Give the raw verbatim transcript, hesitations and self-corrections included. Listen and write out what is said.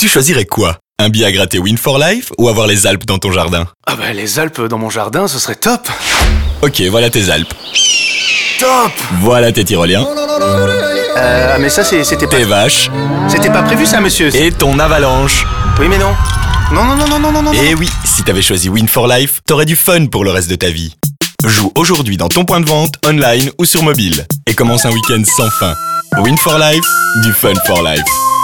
Tu choisirais quoi? Un billet à gratter Win for Life ou avoir les Alpes dans ton jardin? Ah bah les Alpes dans mon jardin, ce serait top. Ok, voilà tes Alpes. Top. Voilà tes tyroliens. Euh, mais ça c'est- c'était pas... Tes vaches. C'était pas prévu ça, monsieur. Et ton avalanche. Oui mais non. Non, non, non, non, non, non, non. Et oui, si t'avais choisi Win for Life, t'aurais du fun pour le reste de ta vie. Joue aujourd'hui dans ton point de vente, online ou sur mobile. Et commence un week-end sans fin. Win for Life, du fun for life.